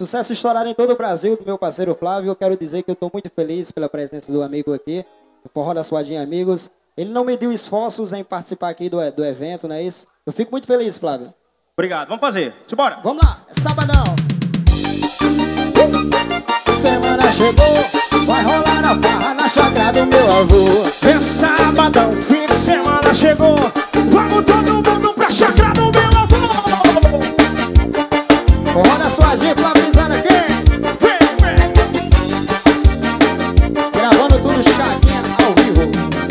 sucesso estourado em todo o Brasil, do meu parceiro Flávio. Eu quero dizer que eu estou muito feliz pela presença do amigo aqui, do Forró da Suadinha Amigos. Ele não mediu esforços em participar aqui do evento, não é isso? Eu fico muito feliz, Flávio. Obrigado, vamos fazer. Simbora. Vamos lá, sabadão. Semana chegou, vai rolar a farra na chácara do meu avô. É sabadão, fim de semana chegou. Vamos todo mundo pra chácara do meu avô. Forró da Suadinha, Flávio Lizana aqui. Gravando tudo chatinha ao vivo.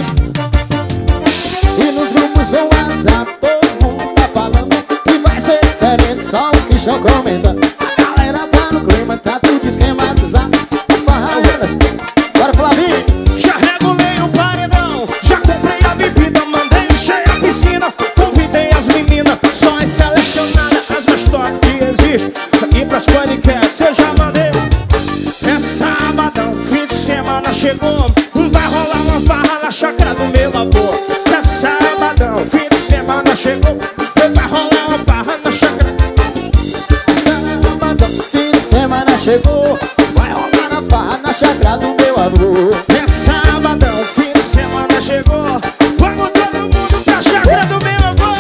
E nos grupos do WhatsApp todo mundo tá falando que vai ser diferente, só o que já comenta. A galera tá no clima, tá tudo esquematizado. Bora, Flavinho! Já regulei o paredão, já comprei a bebida, mandei encher a piscina, convidei as meninas, só as selecionadas, as mais top que existe. E pras paniquetes eu já mandei. É sabadão, fim de semana chegou, vai rolar uma farra na chácara do meu avô. É sabadão, fim de semana chegou, vai rolar uma farra na chácara. Sabadão, fim de semana chegou, vai rolar uma farra na chácara do meu avô. É sabadão, fim de semana chegou, vamos todo mundo pra chácara do meu avô.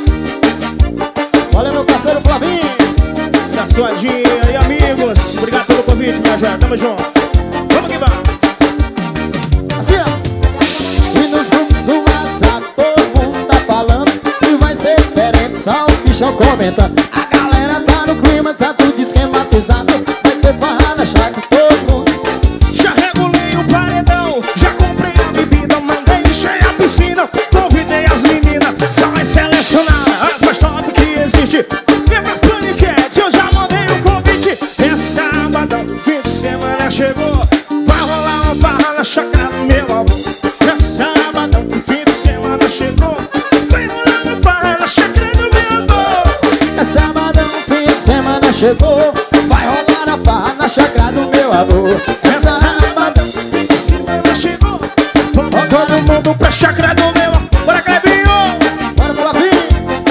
Olha meu parceiro Flavinho, Da Suadinha e amigos, obrigado pelo convite, minha gente, tamo junto. Vamos que vamos. assim ó. E nos grupos do WhatsApp todo mundo tá falando que vai ser diferente, só o que já comenta. A galera tá no clima, tá tudo esquematizado. Vai ter farra na chácara, todo mundo. Já regulei o paredão, já comprei a bebida, mandei encher a piscina, convidei as meninas, só as selecionadas, as mais top que existe. E pras paniquetes eu já mandei o convite. É sabadão, fim de semana chegou, vai rolar uma farra na chácara do meu avô. É sabadão, fim de semana chegou, vai rolar uma farra na chácara do meu avô. É sabadão, fim de semana chegou, vai rolar a farra na chácara do meu avô. É sabadão, fim de semana chegou, vamos todo mundo pra chácara do meu avô. Bora, Clebinho! Bora, Flavinho!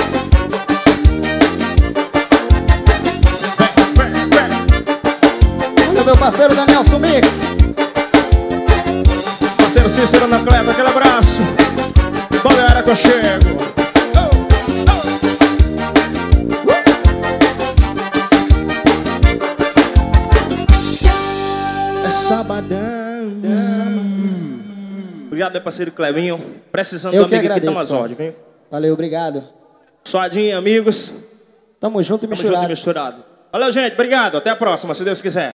Olha meu parceiro Danielson Mix. Parceiro Cícero na Cleva, aquele abraço. Toda hora que eu chego. É sabadão. Obrigado, meu parceiro Clevinho. Precisando Eu do que amigo aqui, agradeço, tamo às ordens, viu? Valeu, obrigado. Suadinha, amigos. Tamo junto e Tamo junto e misturado. misturado. Valeu, gente. Obrigado. Até a próxima, se Deus quiser.